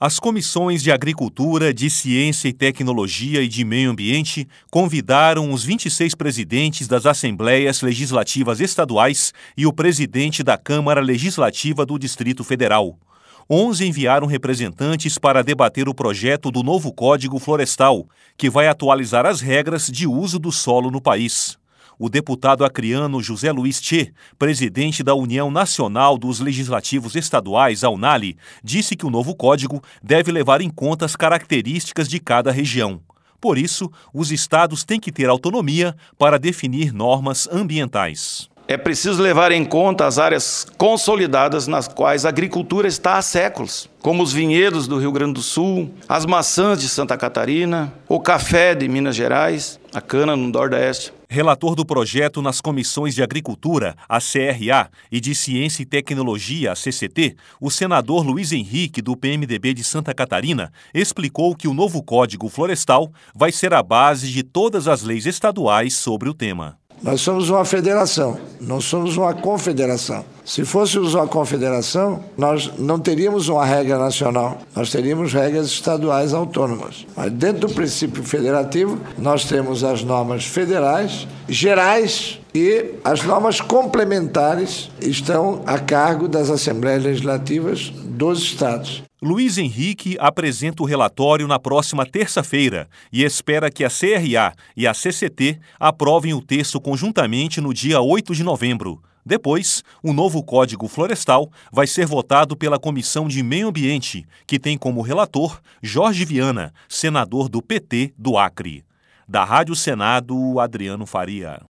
As comissões de Agricultura, de Ciência e Tecnologia e de Meio Ambiente convidaram os 26 presidentes das Assembleias Legislativas Estaduais e o presidente da Câmara Legislativa do Distrito Federal. 11 enviaram representantes para debater o projeto do novo Código Florestal, que vai atualizar as regras de uso do solo no país. O deputado acreano José Luiz Tchê, presidente da União Nacional dos Legislativos Estaduais, a UNALE, disse que o novo código deve levar em conta as características de cada região. Por isso, os estados têm que ter autonomia para definir normas ambientais. É preciso levar em conta as áreas consolidadas nas quais a agricultura está há séculos, como os vinhedos do Rio Grande do Sul, as maçãs de Santa Catarina, o café de Minas Gerais, a cana no Nordeste. Relator do projeto nas comissões de Agricultura, a CRA, e de Ciência e Tecnologia, a CCT, o senador Luiz Henrique, do PMDB de Santa Catarina, explicou que o novo Código Florestal vai ser a base de todas as leis estaduais sobre o tema. Nós somos uma federação, não somos uma confederação. Se fôssemos uma confederação, nós não teríamos uma regra nacional, nós teríamos regras estaduais autônomas. Mas dentro do princípio federativo, nós temos as normas federais, gerais, e as normas complementares estão a cargo das Assembleias Legislativas dos estados. Luiz Henrique apresenta o relatório na próxima terça-feira e espera que a CRA e a CCT aprovem o texto conjuntamente no dia 8 de novembro. Depois, o novo Código Florestal vai ser votado pela Comissão de Meio Ambiente, que tem como relator Jorge Viana, senador do PT do Acre. Da Rádio Senado, Adriano Faria.